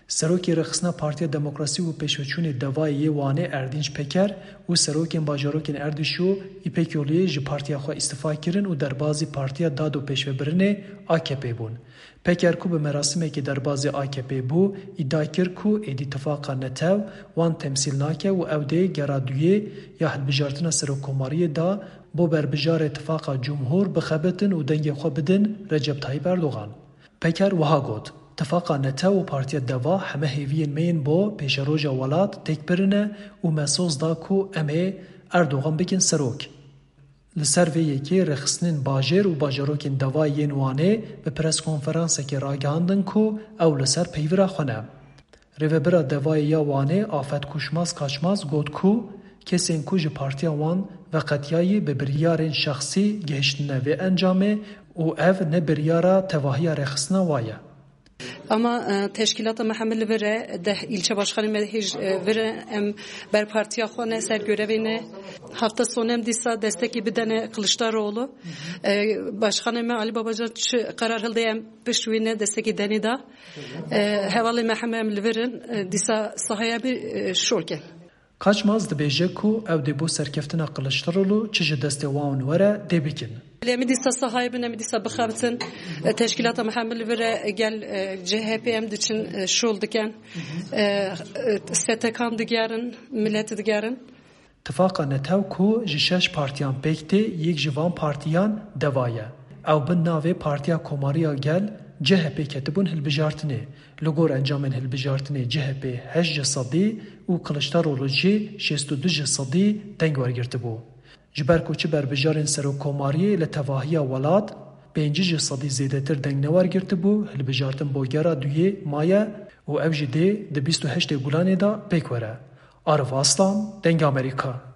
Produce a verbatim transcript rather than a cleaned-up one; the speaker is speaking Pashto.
سروکی رخصنا پارتیا دموکراسی و پیشوچون دوایی وانه اردینج پکر و سروکین باجاروکین اردشو ایپکیولی جی پارتیا خو استفا کرن و در بازی پارتیا داد و پیشو برنه آکپی بون. پکر کو به مراسمه که در بازی آکپی بو ادعا کرد کو ایدی اتفاقا نتاو وان تمثیل ناکه و اوده گرادویه یا حد بجارتنا سروکوماری دا بو بربجار اتفاقا جمهور بخبتن و دنگ خو بدن رجب طیب اردوغان. پکر وها گود اتفاقا نتا و پارتیا دوا همه هیوین مین بو پیش روژا ولات تک برنه و مسوز دا کو امه اردوغان بکن سروک. لسر ویه که رخصنین باجر و باجروکین دوای وانه به پرس کنفرانسه که راگاندن کو او لسر پیورا خونه. روی برا دوای یا وانه آفت کشماز کاشماز گود کو کسین کو جی پارتیا وان و قطیایی به بریارین شخصی گهشتنه و انجامه و او نه بریارا تواهی رخصنه وایه. Ama teşkilat محمل vere de ilçe başkanı mehij vere em ber partiya xone ser görevine hafta sonu em disa destek bidene Kılıçdaroğlu başkanı Ali Babacan karar hilde em pişwine destek deni da hevali محمل verin disa sahaya bir şolken Kaçmaz dibêje ku ew dê bo serkeftina Kılıçdaroğlu çi ji destê wan were dê bikin. Lemi dîsa sahayê bine dîsa bixabitin teşkilata محمل vere gel C H P em diçin şol dikin S T K digerin millet digerin. Tifaka netew ku ji şeş partiyan pêk tê yek ji van partiyan devaye. Ew bin navê Partiya Komariya Gel C H P ketibûn hilbijartinê. Li gor encamên hilbijartinê C H P heşt sadî û Kılıçdaroğlu jî şêst û du sadî deng wergirtibû. Ji ber ku çi berbijarên serokkomariyê li tevahiya welat pêncî sadî zêdetir deng newergirtibû hilbijartin bogera duyê maye û ev jî dê di bîst û heştê gulanê da pêk were. Arif Aslan, Deng Amerika.